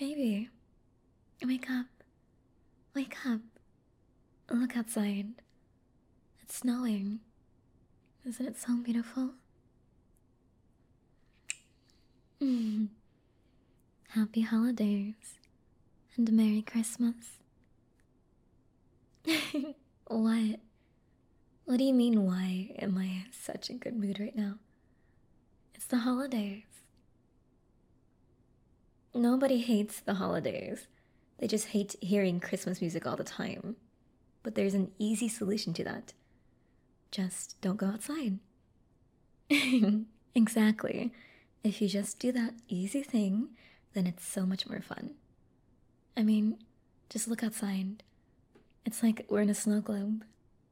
Baby, wake up. Wake up. Look outside. It's snowing. Isn't it so beautiful? Mm. Happy holidays. And Merry Christmas. What? What do you mean, why am I in such a good mood right now? It's the holidays. Nobody hates the holidays. They just hate hearing Christmas music all the time. But there's an easy solution to that. Just don't go outside. Exactly. If you just do that easy thing, then it's so much more fun. I mean, just look outside. It's like we're in a snow globe.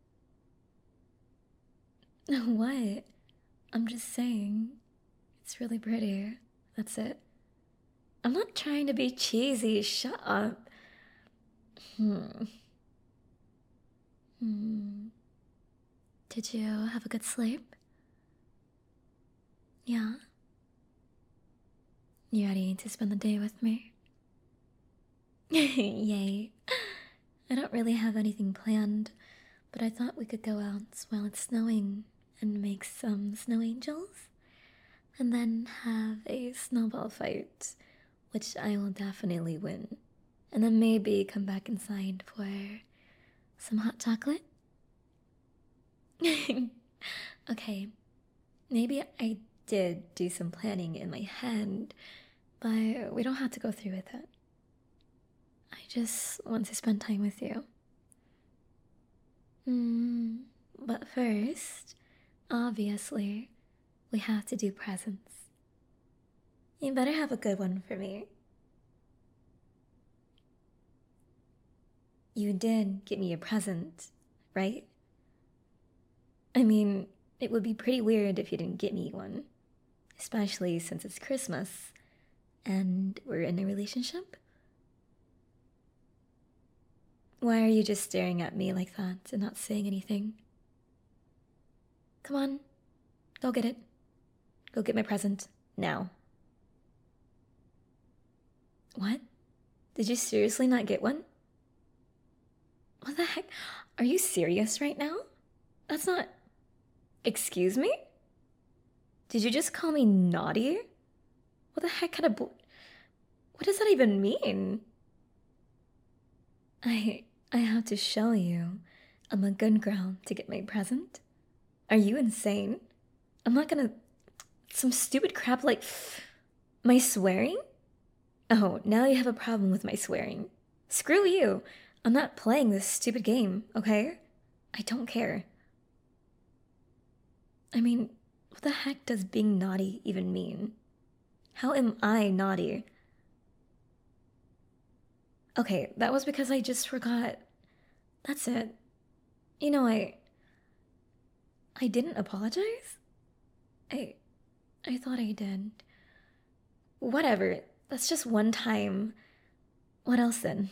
What? I'm just saying. It's really pretty. That's it. I'm not trying to be cheesy. Shut up. Hmm. Hmm. Did you have a good sleep? Yeah. You ready to spend the day with me? Yay. I don't really have anything planned, but I thought we could go out while it's snowing and make some snow angels, and then have a snowball fight, which I will definitely win. And then maybe come back inside for some hot chocolate? Okay, maybe I did do some planning in my head, but we don't have to go through with it. I just want to spend time with you. But first, obviously, we have to do presents. You better have a good one for me. You did get me a present, right? I mean, it would be pretty weird if you didn't get me one, especially since it's Christmas and we're in a relationship. Why are you just staring at me like that and not saying anything? Come on, go get it. Go get my present, now. What? Did you seriously not get one? What the heck? Are you serious right now? That's not... Excuse me? Did you just call me naughty? What the heck kind of what does that even mean? I have to show you I'm a good girl to get my present. Are you insane? I'm not gonna... Some stupid crap like... My swearing? Oh, now you have a problem with my swearing. Screw you. I'm not playing this stupid game, okay? I don't care. I mean, what the heck does being naughty even mean? How am I naughty? Okay, that was because I just forgot. That's it. You know, I didn't apologize? I I thought I did. Whatever. That's just one time. What else then,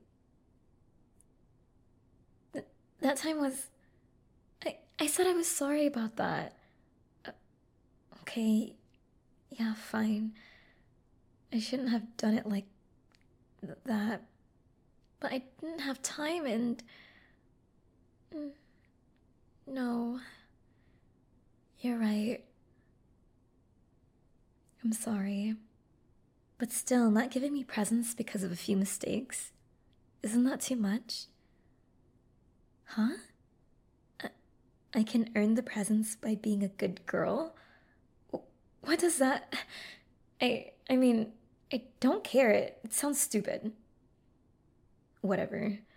That time was... I said I was sorry about that. Uh, okay, yeah, fine. I shouldn't have done it like that. But I didn't have time and... Mm, no. You're right. I'm sorry. But still, not giving me presents because of a few mistakes. Isn't that too much? Huh? I, I can earn the presents by being a good girl? What does that... I mean, I don't care. It sounds stupid. Whatever.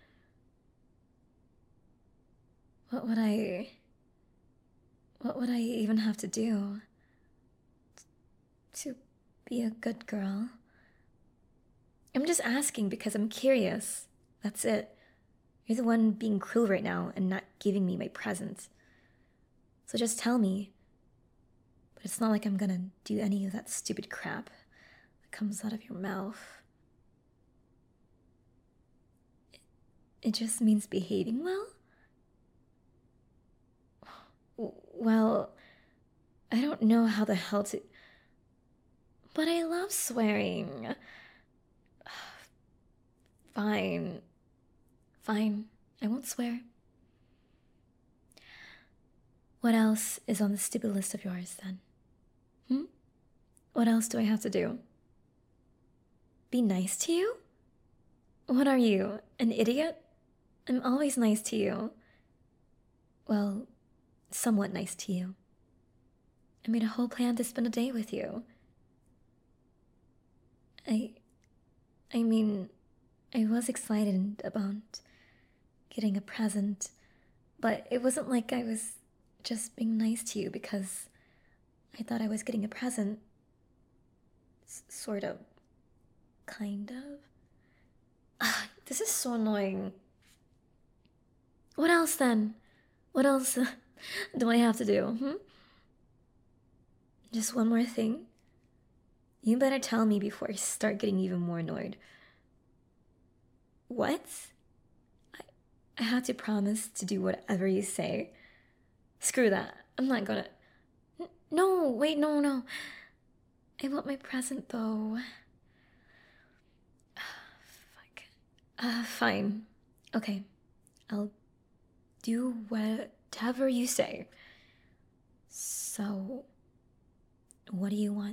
What would I... What would I even have to do to be a good girl? I'm just asking because I'm curious. That's it. You're the one being cruel right now and not giving me my present. So just tell me. But it's not like I'm gonna do any of that stupid crap that comes out of your mouth. It just means behaving well? Well, I don't know how the hell to... But I love swearing. Fine. Fine. I won't swear. What else is on the stupid list of yours, then? Hmm? What else do I have to do? Be nice to you? What are you, an idiot? I'm always nice to you. Well, somewhat nice to you. I made a whole plan to spend a day with you. I mean, I was excited about getting a present, but it wasn't like I was just being nice to you because I thought I was getting a present. Sort of. Kind of. This is so annoying. What else then? What else do I have to do? Just one more thing? You better tell me before I start getting even more annoyed. What? I had to promise to do whatever you say. Screw that. I'm not gonna... No, wait, no. I want my present, though. Fuck. Fine. Okay. I'll do whatever you say. So, what do you want?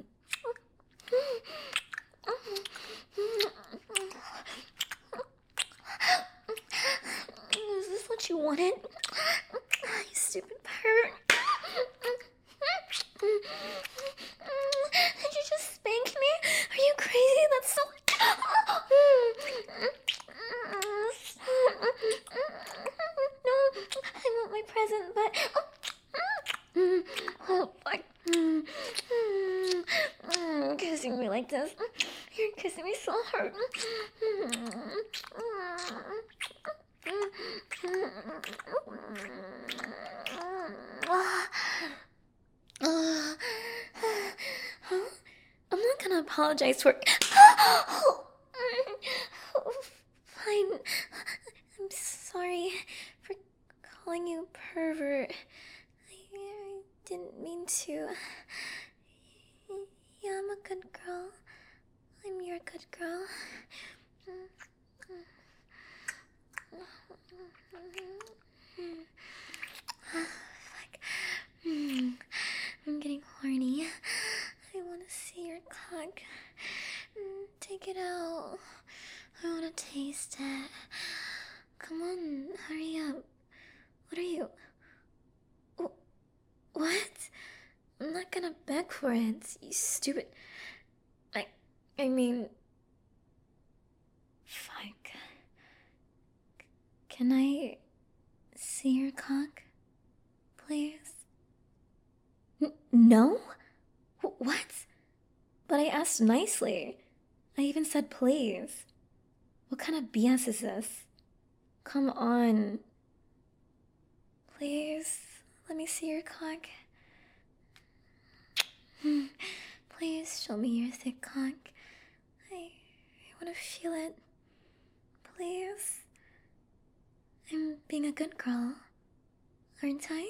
Is this what you wanted? You stupid pervert. Did you just spank me? Are you crazy? That's so... No, I want my present, but... Oh, fuck. Kissing me like this. You're kissing me so hard. I'm not gonna apologize for... Fine. I'm sorry for calling you pervert. I didn't mean to. Yeah, I'm a good girl. I'm your good girl. Fuck. I'm getting horny. I want to see your cock. Take it out. I want to taste it. Come on, hurry up. What are you... What? I'm not gonna beg for it, you stupid... I mean... Fuck. Can I see your cock, please? No? What? But I asked nicely. I even said please. What kind of BS is this? Come on. Please, let me see your cock. Please show me your thick cock. I want to feel it. Please. I'm being a good girl, aren't I?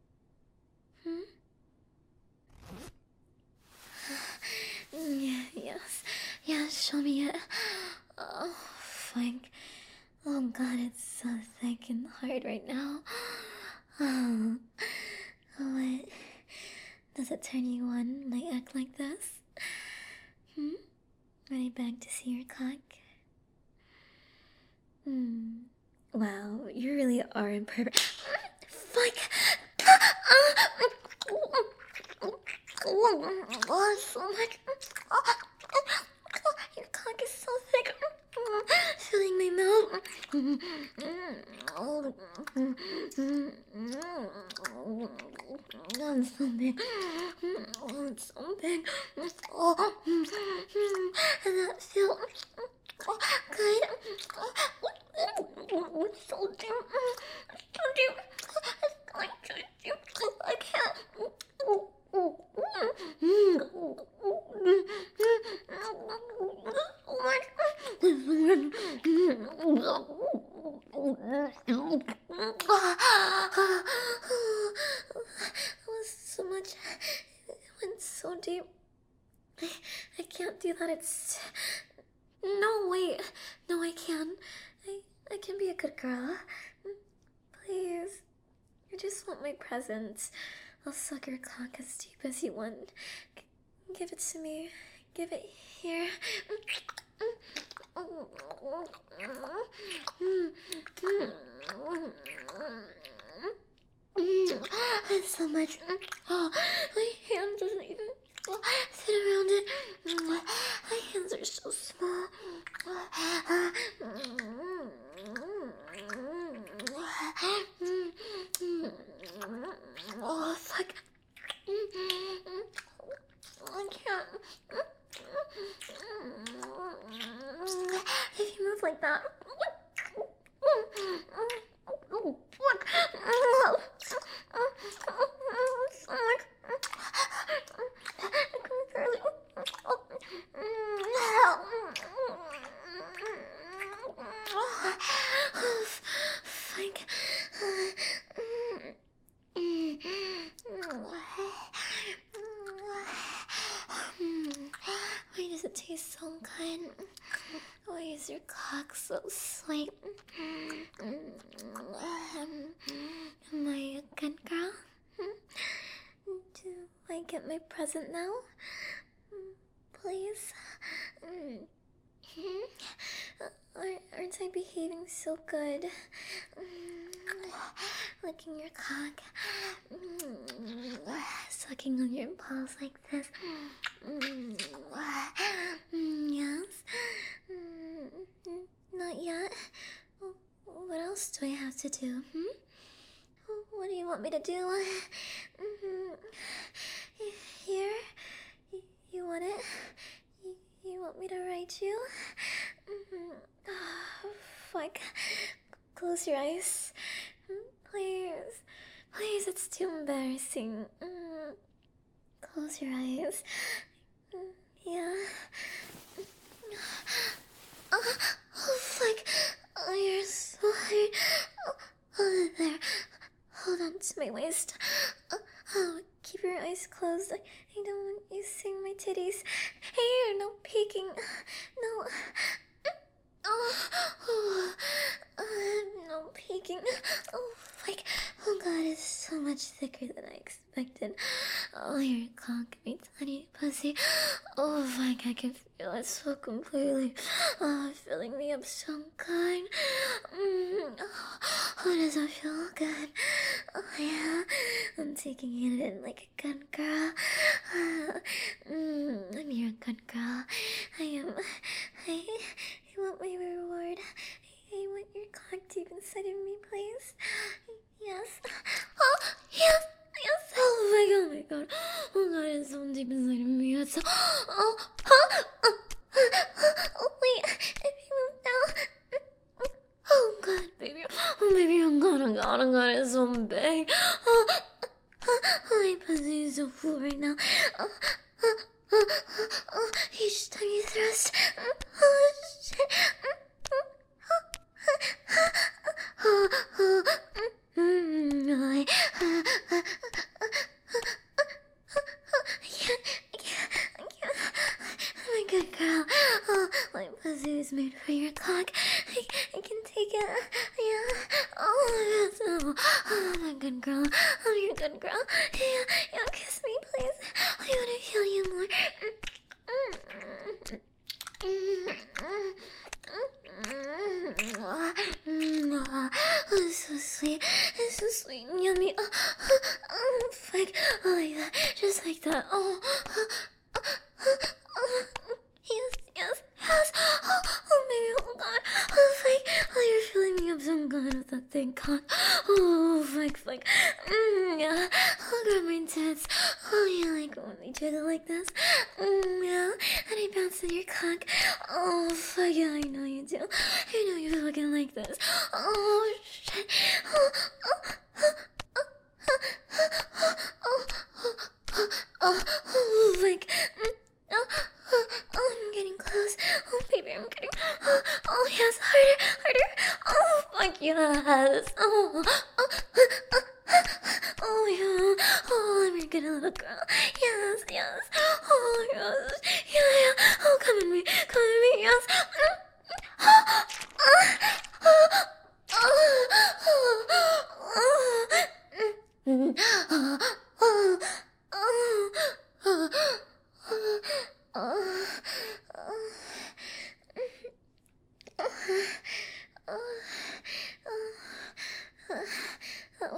Yes, show me it. Oh, fuck. Oh god, it's so thick and hard right now. Oh, what? Does it turn you on when I act like this? When I beg to see your cock? Wow, you really are imperfect. Fuck! Oh, so much. Your cock is so thick. Filling my mouth. Oh, it's so big. Oh, it's so big. Oh, does that feel good? It's so deep. It's so deep. It's going so deep. I can't. That was so much. It went so deep. I can't do that. It's... No, wait. No, I can. I can be a good girl. Please. I just want my presents. I'll suck your cock as deep as you want. Give it to me. Give it here. It's so much. Oh, my hand doesn't even fit around it. My hands are so small. Oh, fuck. I can't. If you move like that. Fuck. Why does it taste so good? Why is your cock so sweet? Am I a good girl? Do I get my present now? Please? Aren't I behaving so good? Licking your cock. Sucking on your balls like this. Yes? Not yet? What else do I have to do? What do you want me to do? Here? You want it? You want me to write you? Oh, fuck. Close your eyes. Please. Please, it's too embarrassing. Close your eyes. Yeah. Oh, fuck. Oh, you're so hard. Oh, there. Hold on to my waist. Oh, keep your eyes closed. I don't want you seeing my titties. Hey, no peeking. No. No peeking. Oh, fuck. Oh, God, it's so much thicker than I expected. Oh, your cock, my tiny pussy. Oh, fuck, I can feel it so completely. Oh, filling me up so good. Oh, does that feel good? Oh, yeah. I'm taking it in like a good girl. You're a good girl. I want my reward. I want your cock deep inside of me, please. Yes. Oh, yes. Yes. Oh my god. Oh god, it's so deep inside of me. It's so... Oh, wait. If you move now... Oh god, baby. Oh, baby, oh god, it's so big. Oh, my pussy is so full right now. Each time you thrust. Oh, shit. I can't. I'm a good girl. Oh, my pussy is made for your cock. I can take it. Yeah. Oh, yes. Oh, I'm a good girl. I'm your good girl. Yeah, kiss me, please. I want to feel you more. It's so sweet. It's so sweet and yummy. Fuck. Oh, like that. Just like that. Oh. Yes, yes, yes. Oh, baby, oh god. Oh, fuck. Oh, you're filling me up so good with that thing cock. Oh, fuck. Yeah. Oh, grab my tits. Oh, you like when they jiggle like this? Yeah. And I bounce in your cock. Oh, fuck, yeah, I know you do. I know you fucking like this. Oh, shit. Oh, fuck. Oh, I'm getting close. Oh, baby, I'm getting... Oh, yes, harder. Oh, fuck, yes. Oh, yeah. Oh, I'm your good little girl. Yes. Oh, yes. Yeah. Oh, come at me, yes. That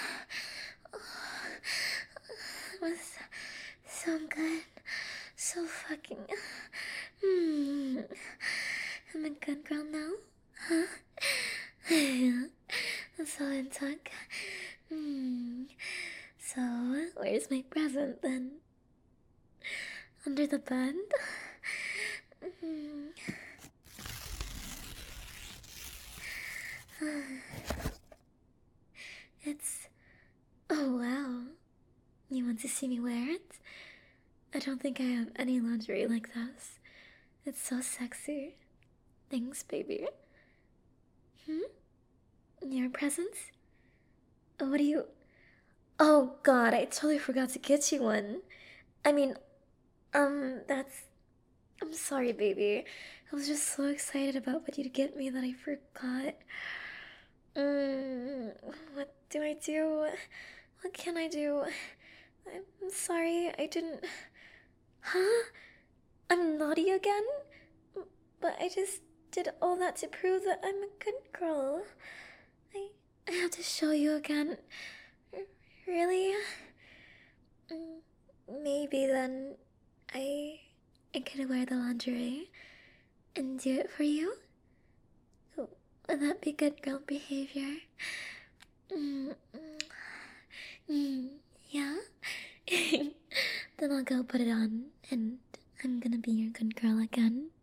was so good. So fucking. Hmm. I'm a good girl now? Huh? That's all it took. Hmm. So, where's my present then? Under the bed? Hmm. It's. Oh wow. You want to see me wear it? I don't think I have any lingerie like this. It's so sexy. Thanks, baby. Your presents? What do you. Oh god, I totally forgot to get you one. I mean, that's. I'm sorry, baby. I was just so excited about what you'd get me that I forgot. Mm, what do I do? What can I do? I'm sorry, I didn't. Huh? I'm naughty again? But I just did all that to prove that I'm a good girl. I, I have to show you again. Really? Mm, maybe then I I could wear the lingerie and do it for you? Would that be good girl behavior? Mm, mm, yeah? Then I'll go put it on and I'm gonna be your good girl again.